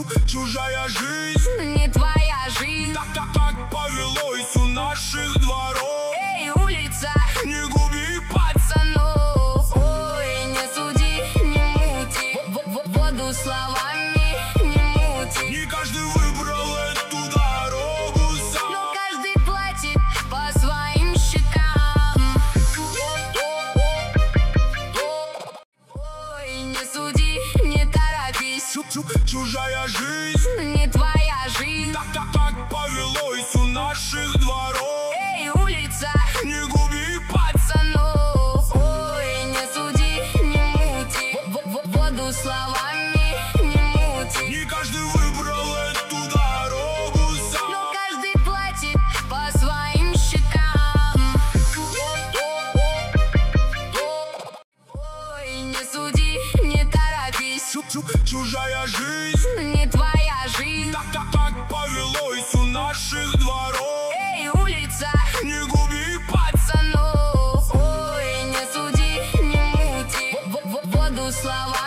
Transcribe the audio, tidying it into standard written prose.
Чужая жизнь, не твоя жизнь. так повелось у наших дворов. Эй, улица, не губи пацанов. Ой, не суди, не мути, воду словами не мути. Не каждый выбрал эту дорогу сам, но каждый платит по своим счетам. Ой, не суди, не торопись. Чужая жизнь, не твоя жизнь. так повелось у наших дворов. Эй, улица, не губи пацанов. Ой, не суди, не мути, воду словами не мути. Не каждый выбрал эту дорогу сам, но каждый платит по своим счетам. Ой, не суди, не торопись. Чужая жизнь, не твоя жизнь. так повелось у наших дворов. Эй, улица, не губи пацанов. Ой, не суди, не мути, воду слова